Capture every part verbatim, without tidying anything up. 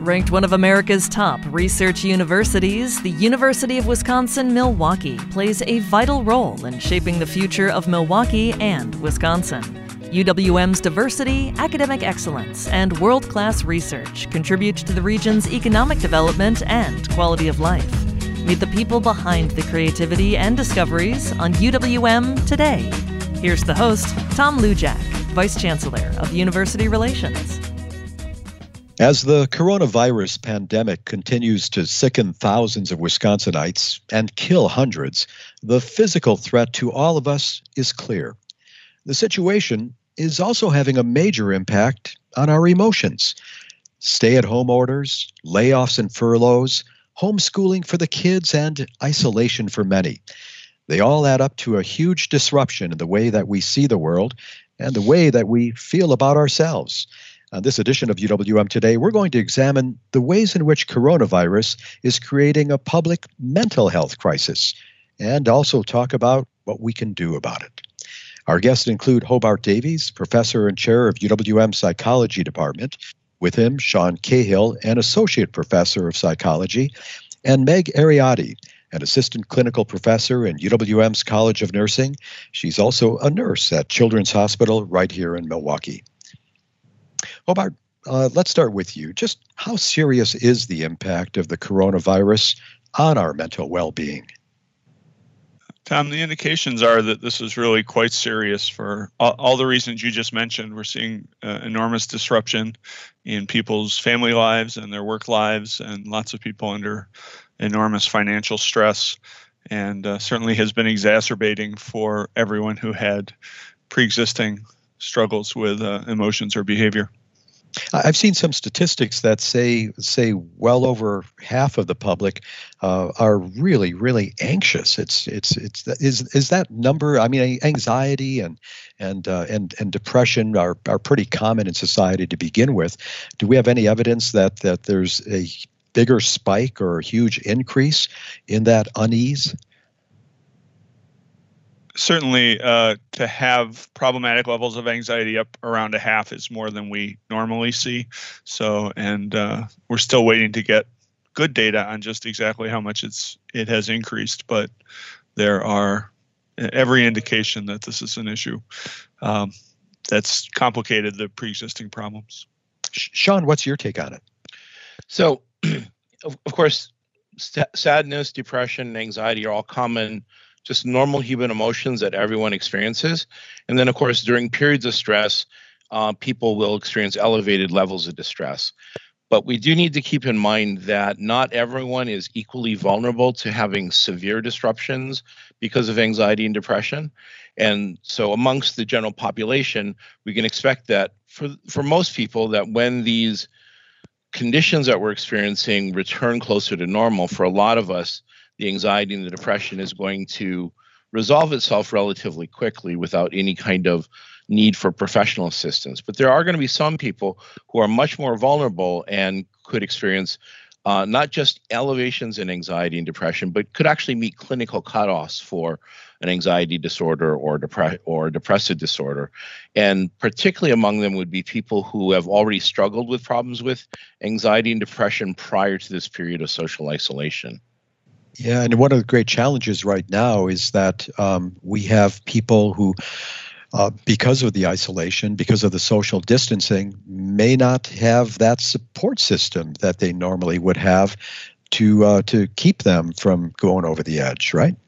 Ranked one of America's top research universities, the University of Wisconsin-Milwaukee plays a vital role in shaping the future of Milwaukee and Wisconsin. U W M's diversity, academic excellence, and world-class research contribute to the region's economic development and quality of life. Meet the people behind the creativity and discoveries on U W M Today. Here's the host, Tom Lujack, Vice Chancellor of University Relations. As the coronavirus pandemic continues to sicken thousands of Wisconsinites and kill hundreds, the physical threat to all of us is clear. The situation is also having a major impact on our emotions. Stay-at-home orders, layoffs and furloughs, homeschooling for the kids, and isolation for many. They all add up to a huge disruption in the way that we see the world and the way that we feel about ourselves. On this edition of U W M Today, we're going to examine the ways in which coronavirus is creating a public mental health crisis and also talk about what we can do about it. Our guests include Hobart Davies, professor and chair of U W M Psychology Department. With him, Sean Cahill, an associate professor of psychology, and Meg Ariadne, an assistant clinical professor in U W M's College of Nursing. She's also a nurse at Children's Hospital right here in Milwaukee. Hobart, uh, let's start with you. Just how serious is the impact of the coronavirus on our mental well-being? Tom, the indications are that this is really quite serious for all, all the reasons you just mentioned. We're seeing uh, enormous disruption in people's family lives and their work lives, and lots of people under enormous financial stress, and uh, certainly has been exacerbating for everyone who had pre-existing struggles with uh, emotions or behavior. I've seen some statistics that say say well over half of the public uh, are really, really anxious. It's it's it's is is that number? I mean, anxiety and and uh, and and depression are are pretty common in society to begin with. Do we have any evidence that that there's a bigger spike or a huge increase in that unease? Certainly, uh, to have problematic levels of anxiety up around a half is more than we normally see. So, and uh, we're still waiting to get good data on just exactly how much it's it has increased. But there are every indication that this is an issue um, that's complicated the pre-existing problems. Sean, what's your take on it? So, of, of course, st- sadness, depression, and anxiety are all common, just normal human emotions that everyone experiences. And then, of course, during periods of stress, uh, people will experience elevated levels of distress. But we do need to keep in mind that not everyone is equally vulnerable to having severe disruptions because of anxiety and depression. And so amongst the general population, we can expect that for, for most people, that when these conditions that we're experiencing return closer to normal, for a lot of us, the anxiety and the depression is going to resolve itself relatively quickly without any kind of need for professional assistance. But there are going to be some people who are much more vulnerable and could experience uh, not just elevations in anxiety and depression, but could actually meet clinical cutoffs for an anxiety disorder or, depre- or depressive disorder. And particularly among them would be people who have already struggled with problems with anxiety and depression prior to this period of social isolation. Yeah, and one of the great challenges right now is that um, we have people who, uh, because of the isolation, because of the social distancing, may not have that support system that they normally would have to uh, to keep them from going over the edge, right?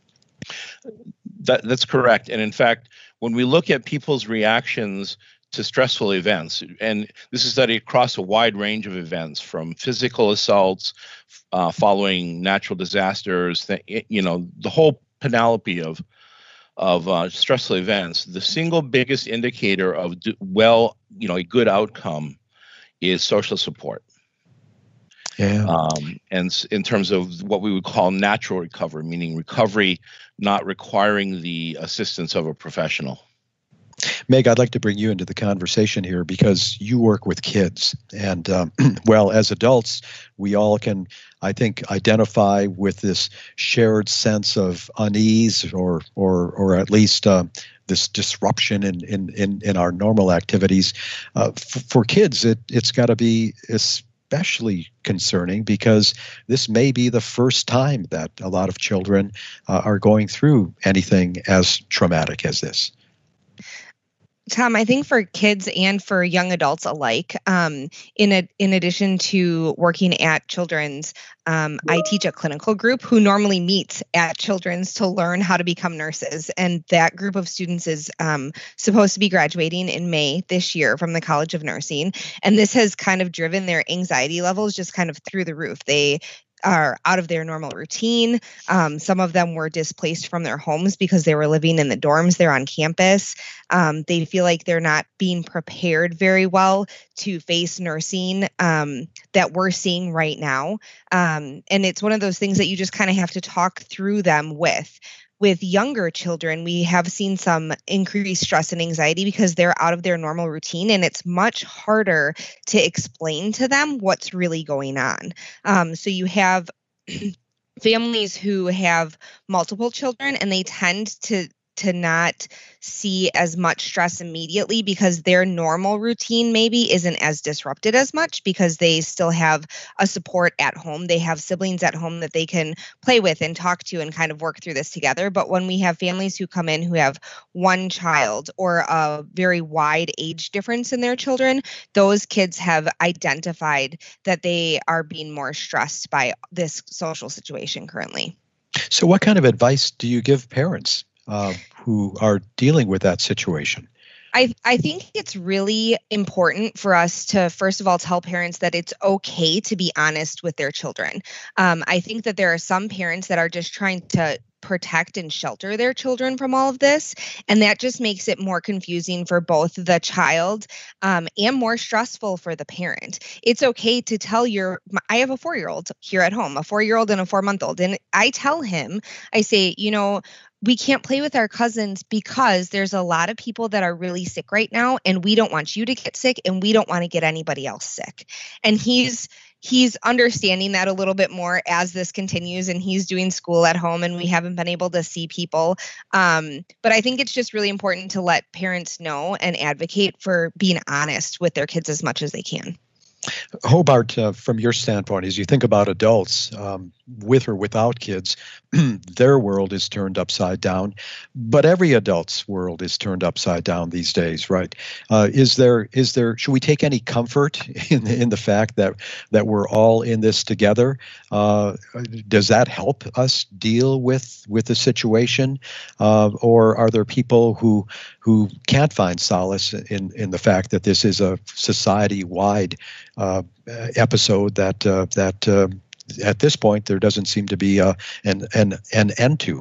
That, that's correct. And in fact, when we look at people's reactions to stressful events, and this is studied across a wide range of events, from physical assaults, uh, following natural disasters, th- you know, the whole panoply of of uh, stressful events. The single biggest indicator of do, well, you know, a good outcome is social support. Yeah. Um, and in terms of what we would call natural recovery, meaning recovery not requiring the assistance of a professional. Meg, I'd like to bring you into the conversation here because you work with kids. And, um, well, as adults, we all can, I think, identify with this shared sense of unease or or or at least uh, this disruption in, in, in, in our normal activities. Uh, f- for kids, it, it's got to be especially concerning because this may be the first time that a lot of children uh, are going through anything as traumatic as this. Tom, I think for kids and for young adults alike, um, in a, in addition to working at Children's, um, I teach a clinical group who normally meets at Children's to learn how to become nurses. And that group of students is um, supposed to be graduating in May this year from the College of Nursing. And this has kind of driven their anxiety levels just kind of through the roof. They are out of their normal routine. Um, some of them were displaced from their homes because they were living in the dorms there on campus. Um, they feel like they're not being prepared very well to face nursing um, that we're seeing right now. Um, and it's one of those things that you just kind of have to talk through them with. With younger children, we have seen some increased stress and anxiety because they're out of their normal routine, and it's much harder to explain to them what's really going on. Um, so you have families who have multiple children, and they tend to to not see as much stress immediately because their normal routine maybe isn't as disrupted as much because they still have a support at home. They have siblings at home that they can play with and talk to and kind of work through this together. But when we have families who come in who have one child or a very wide age difference in their children, those kids have identified that they are being more stressed by this social situation currently. So what kind of advice do you give parents Uh, who are dealing with that situation? I, I think it's really important for us to, first of all, tell parents that it's okay to be honest with their children. Um, I think that there are some parents that are just trying to protect and shelter their children from all of this. And that just makes it more confusing for both the child um, and more stressful for the parent. It's okay to tell your, I have a four-year-old here at home, a four-year-old and a four-month-old. And I tell him, I say, you know, we can't play with our cousins because there's a lot of people that are really sick right now, and we don't want you to get sick, and we don't want to get anybody else sick. And he's he's understanding that a little bit more as this continues, and he's doing school at home, and we haven't been able to see people. Um, but I think it's just really important to let parents know and advocate for being honest with their kids as much as they can. Hobart, uh, from your standpoint, as you think about adults um, with or without kids, their world is turned upside down, but every adult's world is turned upside down these days, right? Uh, is there, is there, should we take any comfort in the, in the fact that that we're all in this together? Uh, does that help us deal with with the situation, uh, or are there people who who can't find solace in in the fact that this is a society-wide uh, episode that uh, that uh, at this point there doesn't seem to be uh, an an an end to?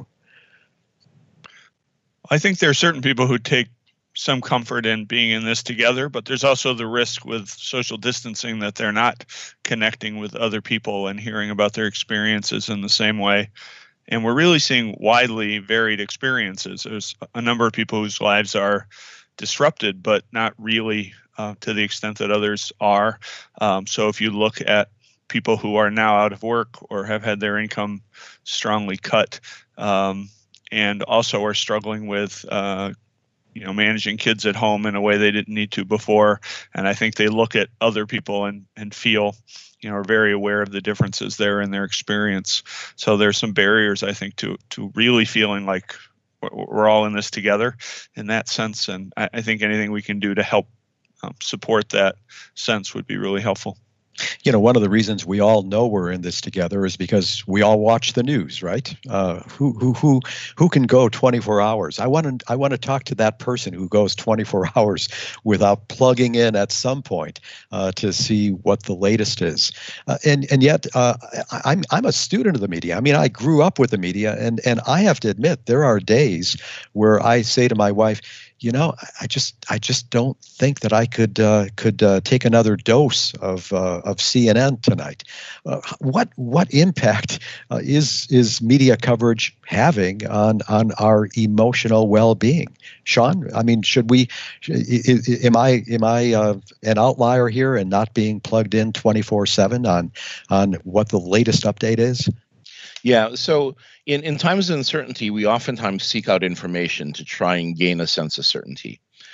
I think there are certain people who take some comfort in being in this together, but there's also the risk with social distancing that they're not connecting with other people and hearing about their experiences in the same way. And we're really seeing widely varied experiences. There's a number of people whose lives are disrupted, but not really uh, to the extent that others are. Um, so if you look at people who are now out of work or have had their income strongly cut, um, and also are struggling with uh, you know, managing kids at home in a way they didn't need to before. And I think they look at other people and, and feel, you know, are very aware of the differences there in their experience. So there's some barriers, I think, to to really feeling like we're all in this together in that sense. And I, I think anything we can do to help um, support that sense would be really helpful. You know, one of the reasons we all know we're in this together is because we all watch the news, right? Uh, who who who who can go twenty-four hours? I want to I want to talk to that person who goes twenty-four hours without plugging in at some point uh, to see what the latest is. Uh, and and yet, uh, I, I'm I'm a student of the media. I mean, I grew up with the media, and and I have to admit there are days where I say to my wife, you know, I just I just don't think that I could uh, could uh, take another dose of uh, of C N N tonight. Uh, what what impact uh, is is media coverage having on on our emotional well-being? Sean, I mean, should we? Am I am I uh, an outlier here and not being plugged in twenty-four seven on on what the latest update is? Yeah, so in, in times of uncertainty, we oftentimes seek out information to try and gain a sense of certainty.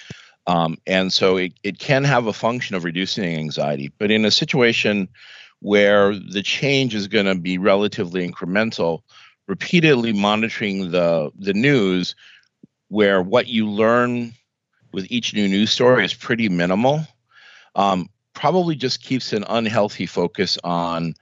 Um, and so it, it can have a function of reducing anxiety. But in a situation where the change is going to be relatively incremental, repeatedly monitoring the the news, where what you learn with each new news story is pretty minimal, um, probably just keeps an unhealthy focus on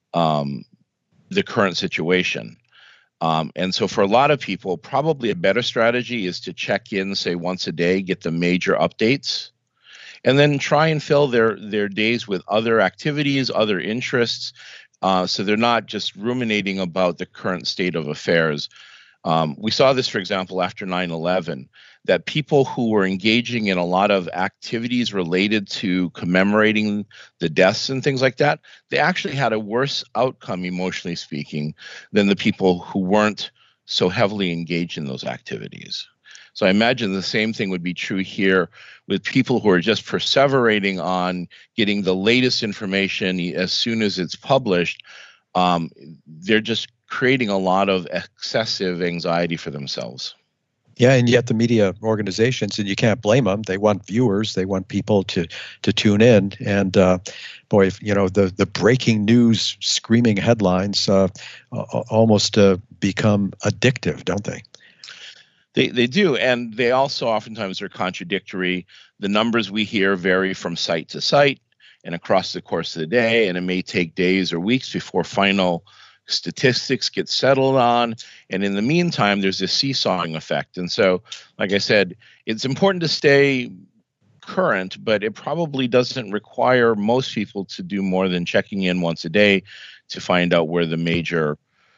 um, the current situation. Um, and so for a lot of people, probably a better strategy is to check in, say, once a day, get the major updates, and then try and fill their, their days with other activities, other interests, uh, so they're not just ruminating about the current state of affairs. Um, we saw this, for example, after nine eleven, that people who were engaging in a lot of activities related to commemorating the deaths and things like that, they actually had a worse outcome, emotionally speaking, than the people who weren't so heavily engaged in those activities. So I imagine the same thing would be true here with people who are just perseverating on getting the latest information as soon as it's published. Um, they're just creating a lot of excessive anxiety for themselves. Yeah, and yet the media organizations, and you can't blame them, they want viewers, they want people to to tune in. And uh, boy, if, you know, the, the breaking news screaming headlines uh, almost uh, become addictive, don't they? They they do, and they also oftentimes are contradictory. The numbers we hear vary from site to site and across the course of the day, and it may take days or weeks before final statistics get settled on. And in the meantime, there's this seesawing effect. And so, like I said, it's important to stay current, but it probably doesn't require most people to do more than checking in once a day to find out where the major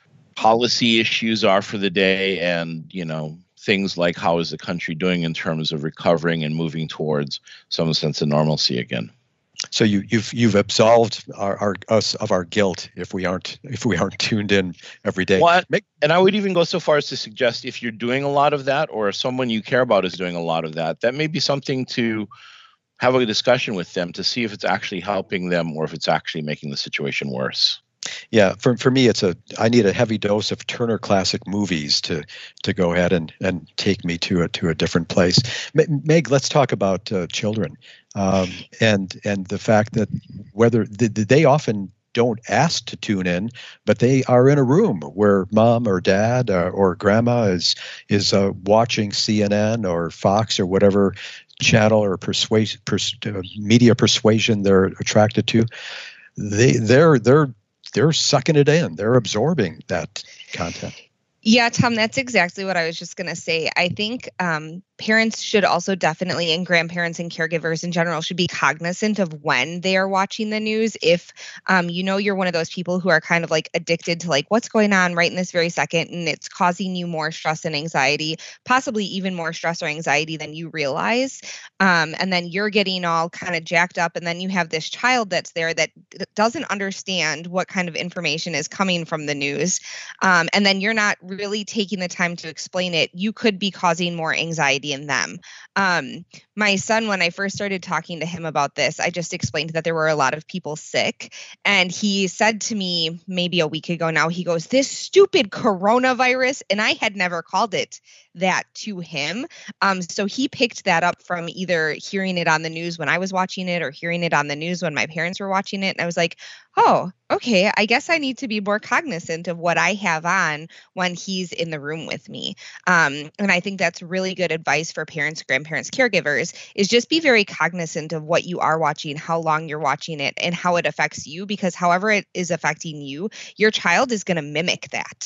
policy issues are for the day, and, you know, things like how is the country doing in terms of recovering and moving towards some sense of normalcy again. So you, you've you've absolved our, our us of our guilt if we aren't if we aren't tuned in every day. Well, and I would even go so far as to suggest if you're doing a lot of that, or if someone you care about is doing a lot of that, that may be something to have a discussion with them to see if it's actually helping them or if it's actually making the situation worse. Yeah, for for me, it's a I need a heavy dose of Turner Classic Movies to to go ahead and, and take me to a to a different place. Meg, let's talk about uh, children um, and and the fact that whether they, they often don't ask to tune in, but they are in a room where mom or dad or, or grandma is is uh, watching C N N or Fox or whatever channel or persuasion pers- uh, media persuasion they're attracted to. They they're they're They're sucking it in. They're absorbing that content. Yeah, Tom, that's exactly what I was just going to say. I think um, parents should also definitely, and grandparents and caregivers in general, should be cognizant of when they are watching the news. If um, you know you're one of those people who are kind of like addicted to like what's going on right in this very second, and it's causing you more stress and anxiety, possibly even more stress or anxiety than you realize, um, and then you're getting all kind of jacked up, and then you have this child that's there that doesn't understand what kind of information is coming from the news, um, and then you're not really taking the time to explain it, you could be causing more anxiety in them. Um, my son, when I first started talking to him about this, I just explained that there were a lot of people sick. And he said to me maybe a week ago now, he goes, "This stupid coronavirus." And I had never called it that to him. Um, so he picked that up from either hearing it on the news when I was watching it or hearing it on the news when my parents were watching it. And I was like, oh, okay, I guess I need to be more cognizant of what I have on when he's in the room with me. Um, and I think that's really good advice for parents, grandparents, caregivers, is just be very cognizant of what you are watching, how long you're watching it, and how it affects you, because however it is affecting you, your child is going to mimic that.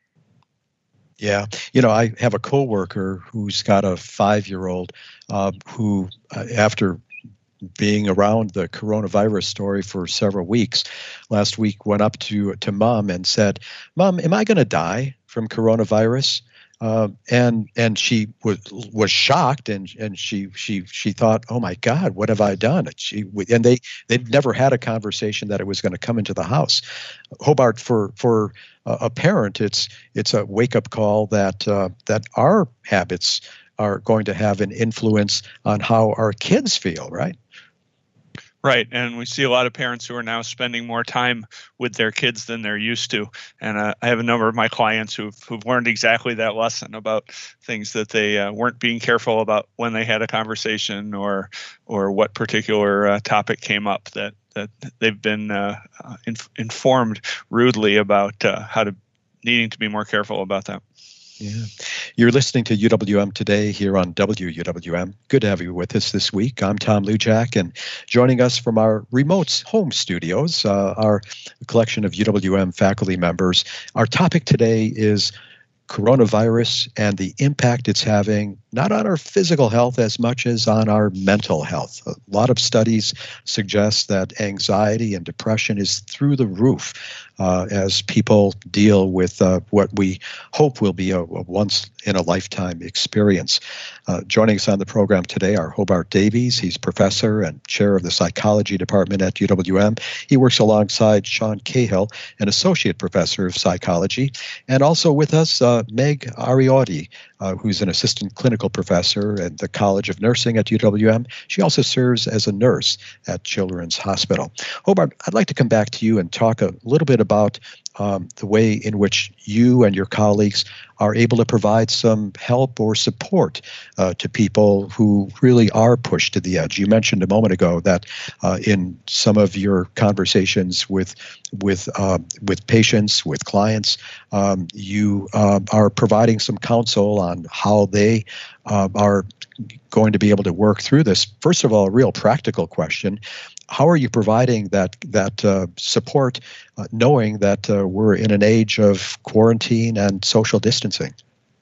Yeah. You know, I have a coworker who's got a five-year-old uh, who, uh, after being around the coronavirus story for several weeks, last week went up to to mom and said, "Mom, am I going to die from coronavirus?" Uh, and and she was was shocked, and and she she she thought, "Oh my God, what have I done?" And she and they they'd never had a conversation that it was going to come into the house. Hobart, for for a parent, it's it's a wake up call that uh, that our habits are going to have an influence on how our kids feel, right? Right, and we see a lot of parents who are now spending more time with their kids than they're used to. And uh, I have a number of my clients who've, who've learned exactly that lesson about things that they uh, weren't being careful about when they had a conversation, or or what particular uh, topic came up that that they've been uh, inf- informed rudely about uh, how to needing to be more careful about that. Yeah. You're listening to U W M Today here on W U W M. Good to have you with us this week. I'm Tom Lujack, and joining us from our remote home studios, uh, our collection of U W M faculty members. Our topic today is coronavirus and the impact it's having not on our physical health as much as on our mental health. A lot of studies suggest that anxiety and depression is through the roof uh, as people deal with uh, what we hope will be a, a once-in-a-lifetime experience. Uh, joining us on the program today are Hobart Davies. He's professor and chair of the psychology department at U W M. He works alongside Sean Cahill, an associate professor of psychology, and also with us, uh, Meg Ariotti, uh, who's an assistant clinical professor at the College of Nursing at U W M. She also serves as a nurse at Children's Hospital. Hobart, I'd like to come back to you and talk a little bit about um, the way in which you and your colleagues are able to provide some help or support uh, to people who really are pushed to the edge. You mentioned a moment ago that uh, in some of your conversations with with uh, with patients, with clients, um, you uh, are providing some counsel on how they uh, are going to be able to work through this. First of all, a real practical question. How are you providing that that uh, support, uh, knowing that uh, we're in an age of quarantine and social distancing?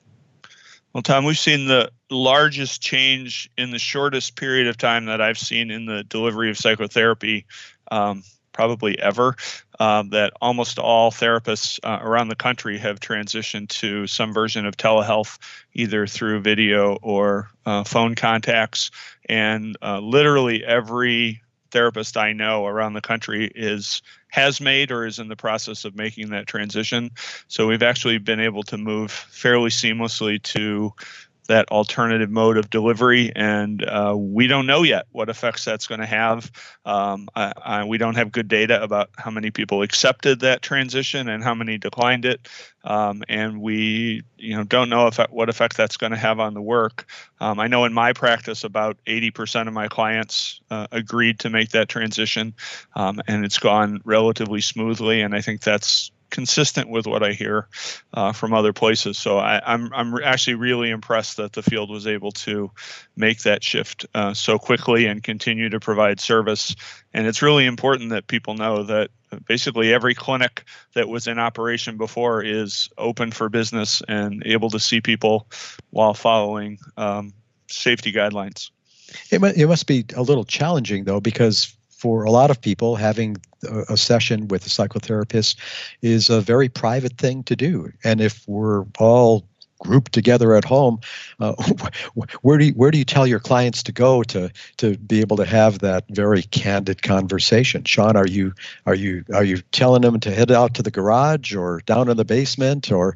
Well, Tom, we've seen the largest change in the shortest period of time that I've seen in the delivery of psychotherapy, um, probably ever, um, that almost all therapists uh, around the country have transitioned to some version of telehealth, either through video or uh, phone contacts. And uh, literally every therapist I know around the country is has made or is in the process of making that transition. So we've actually been able to move fairly seamlessly to that alternative mode of delivery, and uh, we don't know yet what effects that's going to have. Um, I, I, we don't have good data about how many people accepted that transition and how many declined it, um, and we, you know, don't know if what effect that's going to have on the work. Um, I know in my practice, about eighty percent of my clients uh, agreed to make that transition, um, and it's gone relatively smoothly, and I think that's consistent with what I hear uh, from other places. So I, I'm I'm actually really impressed that the field was able to make that shift uh, so quickly and continue to provide service. And it's really important that people know that basically every clinic that was in operation before is open for business and able to see people while following um, safety guidelines. It, it must be a little challenging, though, because for a lot of people, having a session with a psychotherapist is a very private thing to do. And if we're all grouped together at home, uh, where do you, where do you tell your clients to go to to be able to have that very candid conversation? Sean, are you are you are you telling them to head out to the garage or down in the basement, or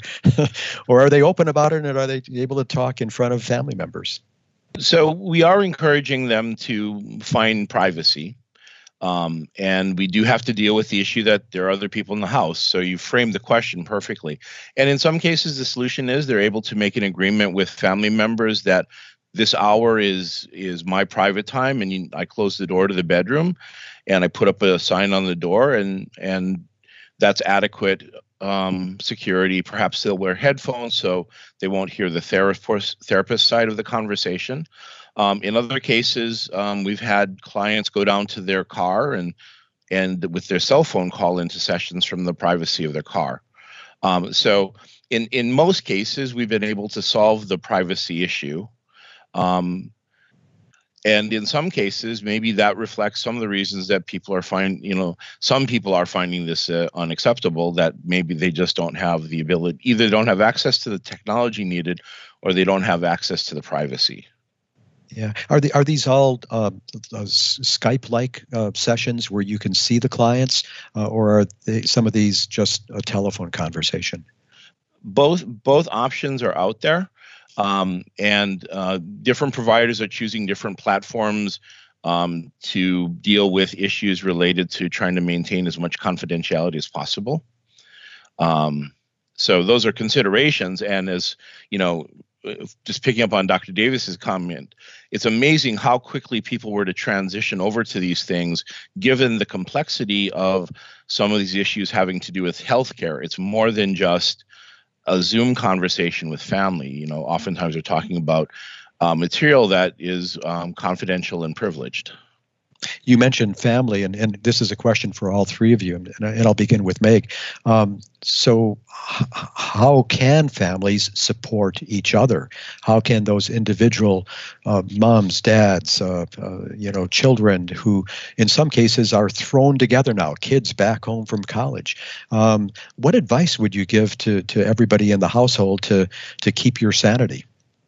or are they open about it, and are they able to talk in front of family members? So we are encouraging them to find privacy. Um, and we do have to deal with the issue that there are other people in the house. So you framed the question perfectly. And in some cases, the solution is they're able to make an agreement with family members that this hour is is my private time, and you, I close the door to the bedroom, and I put up a sign on the door, and and that's adequate um, security. Perhaps they'll wear headphones so they won't hear the therapist therapist side of the conversation. Um, in other cases, um, we've had clients go down to their car and and with their cell phone call into sessions from the privacy of their car. Um, so in, in most cases, we've been able to solve the privacy issue. Um, and in some cases, maybe that reflects some of the reasons that people are finding, you know, some people are finding this uh, unacceptable, that maybe they just don't have the ability, either don't have access to the technology needed or they don't have access to the privacy. Yeah. Are the are these all uh, uh, Skype-like uh, sessions where you can see the clients, uh, or are they, some of these just a telephone conversation? Both both options are out there, um, and uh, different providers are choosing different platforms um, to deal with issues related to trying to maintain as much confidentiality as possible. Um, so those are considerations. And as you know, just picking up on Doctor Davis's comment, it's amazing how quickly people were to transition over to these things, given the complexity of some of these issues having to do with healthcare. It's more than just a Zoom conversation with family. You know, oftentimes we're talking about uh, material that is um, confidential and privileged. You mentioned family, and, and this is a question for all three of you, and, and I'll begin with Meg. Um, so h- how can families support each other? How can those individual uh, moms, dads, uh, uh, you know, children who in some cases are thrown together now, kids back home from college, um, what advice would you give to, to everybody in the household to, to keep your sanity?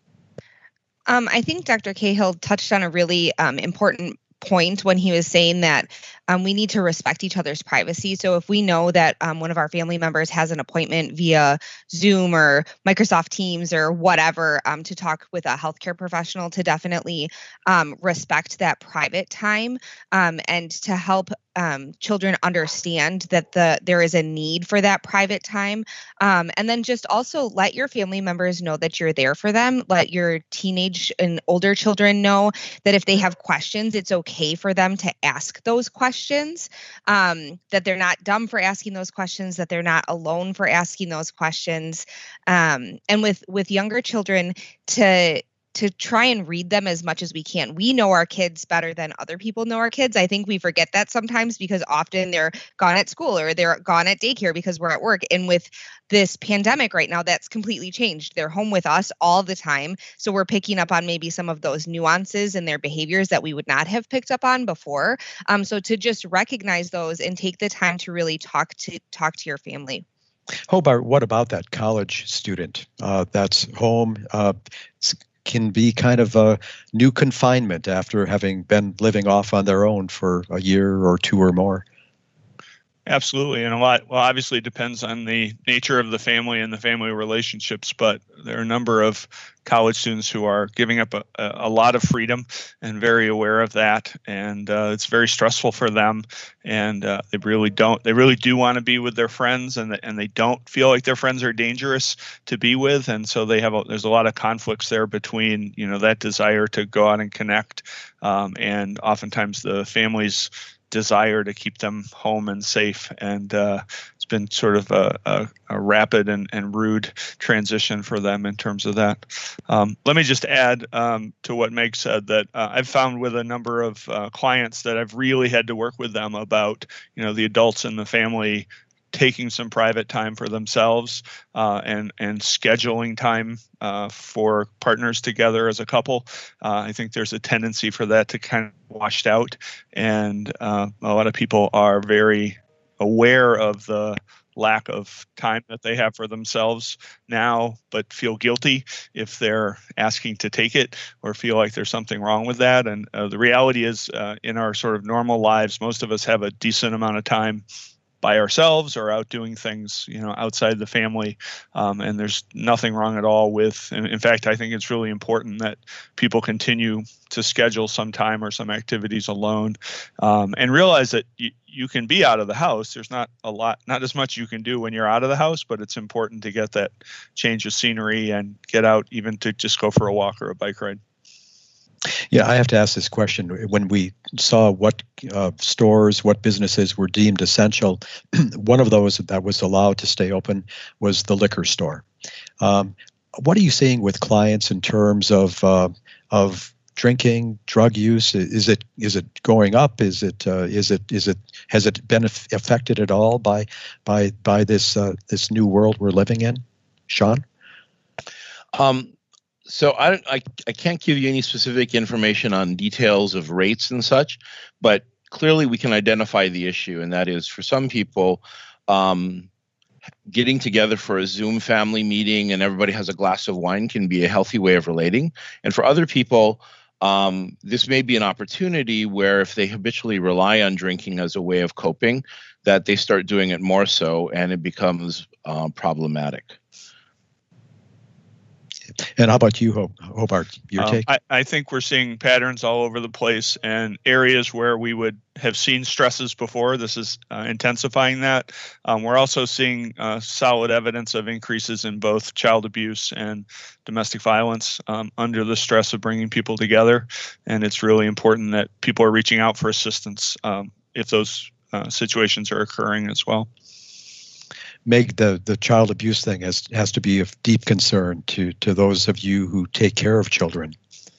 Um, I think Doctor Cahill touched on a really um, important point when he was saying that um, we need to respect each other's privacy. So if we know that um, one of our family members has an appointment via Zoom or Microsoft Teams or whatever um, to talk with a healthcare professional, to definitely um, respect that private time um, and to help um, children understand that the there is a need for that private time. Um, and then just also let your family members know that you're there for them. Let your teenage and older children know that if they have questions, it's okay for them to ask those questions, um, that they're not dumb for asking those questions, that they're not alone for asking those questions. Um, and with, with younger children, to to try and read them as much as we can. We know our kids better than other people know our kids. I think we forget that sometimes because often they're gone at school or they're gone at daycare because we're at work. And with this pandemic right now, that's completely changed. They're home with us all the time. So we're picking up on maybe some of those nuances in their behaviors that we would not have picked up on before. Um, so to just recognize those and take the time to really talk to talk to your family. Hobart, what about that college student uh, that's home? Uh, can be kind of a new confinement after having been living off on their own for a year or two or more. Absolutely. And a lot, well, obviously it depends on the nature of the family and the family relationships, but there are a number of college students who are giving up a, a lot of freedom and very aware of that. And uh, it's very stressful for them. And uh, they really don't, they really do want to be with their friends, and, and they don't feel like their friends are dangerous to be with. And so they have, a, there's a lot of conflicts there between, you know, that desire to go out and connect. Um, and oftentimes the families desire to keep them home and safe. And uh, it's been sort of a, a, a rapid and, and rude transition for them in terms of that. Um, let me just add um, to what Meg said that uh, I've found with a number of uh, clients that I've really had to work with them about, you know, the adults in the family taking some private time for themselves uh, and and scheduling time uh, for partners together as a couple. Uh, I think there's a tendency for that to kind of washed out, and uh, a lot of people are very aware of the lack of time that they have for themselves now, but feel guilty if they're asking to take it or feel like there's something wrong with that. And uh, the reality is, uh, in our sort of normal lives, most of us have a decent amount of time by ourselves or out doing things, you know, outside the family. Um, and there's nothing wrong at all with, in, in fact, I think it's really important that people continue to schedule some time or some activities alone, um, and realize that you, you can be out of the house. There's not a lot, not as much you can do when you're out of the house, but it's important to get that change of scenery and get out, even to just go for a walk or a bike ride. Yeah, I have to ask this question. When we saw what uh, stores, what businesses were deemed essential, one of those that was allowed to stay open was the liquor store. Um, what are you seeing with clients in terms of uh, of drinking, drug use? Is it is it going up? Is it uh, is it is it has it been affected at all by by by this uh, this new world we're living in, Sean? Um. So I, I I can't give you any specific information on details of rates and such, but clearly we can identify the issue, and that is for some people, um, getting together for a Zoom family meeting and everybody has a glass of wine can be a healthy way of relating. And for other people, um, this may be an opportunity where if they habitually rely on drinking as a way of coping, that they start doing it more so, and it becomes uh, problematic. And how about you, Hobart? Your um, take? I, I think we're seeing patterns all over the place, and areas where we would have seen stresses before, this is uh, intensifying that. Um, we're also seeing uh, solid evidence of increases in both child abuse and domestic violence um, under the stress of bringing people together. And it's really important that people are reaching out for assistance um, if those uh, situations are occurring as well. Meg, the, the child abuse thing has, has to be of deep concern to, to those of you who take care of children.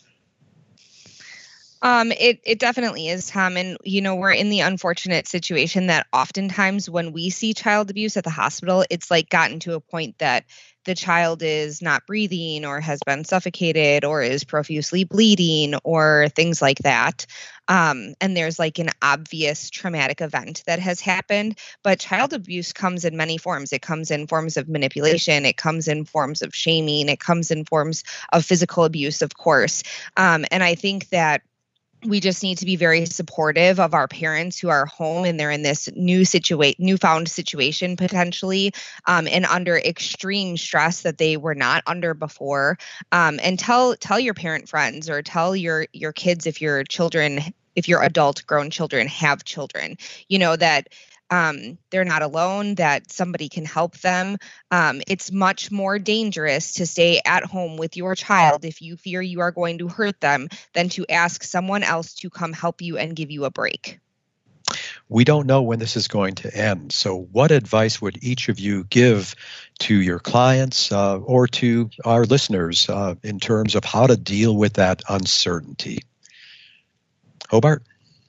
Um, it, it definitely is, Tom. And, you know, we're in the unfortunate situation that oftentimes when we see child abuse at the hospital, it's like gotten to a point that the child is not breathing or has been suffocated or is profusely bleeding or things like that. Um, and there's like an obvious traumatic event that has happened. But child abuse comes in many forms. It comes in forms of manipulation. It comes in forms of shaming. It comes in forms of physical abuse, of course. Um, and I think that we just need to be very supportive of our parents who are home and they're in this new situation, newfound situation potentially, um, and under extreme stress that they were not under before. Um, and tell tell your parent friends or tell your your kids if your children, if your adult grown children have children, you know, that Um, they're not alone, that somebody can help them. Um, it's much more dangerous to stay at home with your child if you fear you are going to hurt them than to ask someone else to come help you and give you a break. We don't know when this is going to end. So what advice would each of you give to your clients uh, or to our listeners uh, in terms of how to deal with that uncertainty? Hobart?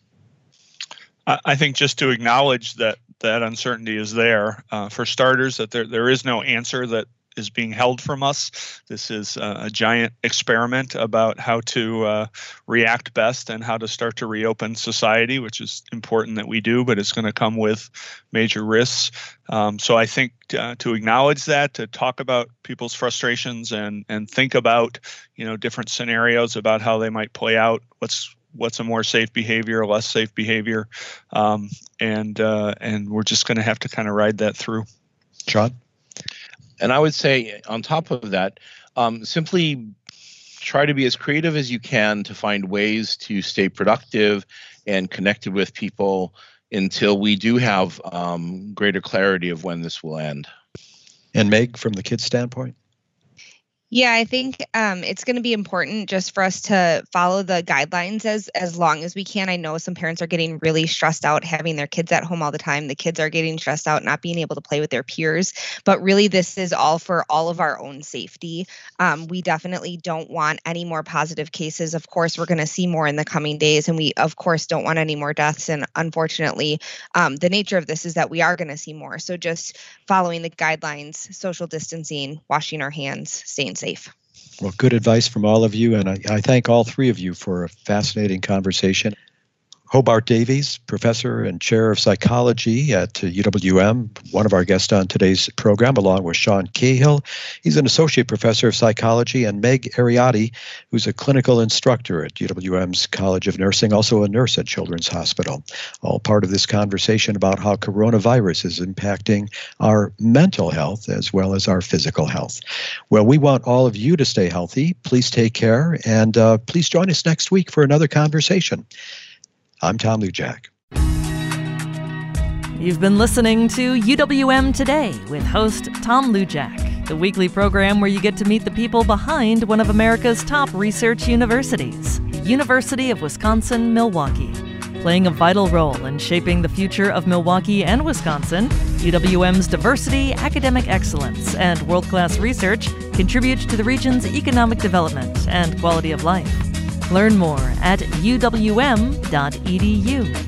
I think just to acknowledge that that uncertainty is there. Uh, for starters, that there there is no answer that is being held from us. This is uh, a giant experiment about how to uh, react best and how to start to reopen society, which is important that we do, but it's going to come with major risks. Um, so I think uh, to acknowledge that, to talk about people's frustrations and and think about, you know, different scenarios about how they might play out. What's what's a more safe behavior, less safe behavior, um, and uh, and we're just going to have to kind of ride that through. John? And I would say on top of that, um, simply try to be as creative as you can to find ways to stay productive and connected with people until we do have um, greater clarity of when this will end. And Meg, from the kids' standpoint? Yeah, I think um, it's going to be important just for us to follow the guidelines as as long as we can. I know some parents are getting really stressed out having their kids at home all the time. The kids are getting stressed out not being able to play with their peers. But really, this is all for all of our own safety. Um, we definitely don't want any more positive cases. Of course, we're going to see more in the coming days. And we, of course, don't want any more deaths. And unfortunately, um, the nature of this is that we are going to see more. So just following the guidelines, social distancing, washing our hands, staying safe. Well, good advice from all of you, and I, I thank all three of you for a fascinating conversation. Hobart Davies, professor and chair of psychology at U W M, one of our guests on today's program, along with Sean Cahill. He's an associate professor of psychology, and Meg Ariotti, who's a clinical instructor at U W M's College of Nursing, also a nurse at Children's Hospital. All part of this conversation about how coronavirus is impacting our mental health as well as our physical health. Well, we want all of you to stay healthy. Please take care, and uh, please join us next week for another conversation. I'm Tom Lujack. You've been listening to U W M Today with host Tom Lujack, the weekly program where you get to meet the people behind one of America's top research universities, the University of Wisconsin-Milwaukee. Playing a vital role in shaping the future of Milwaukee and Wisconsin, U W M's diversity, academic excellence, and world-class research contribute to the region's economic development and quality of life. Learn more at U W M dot E D U.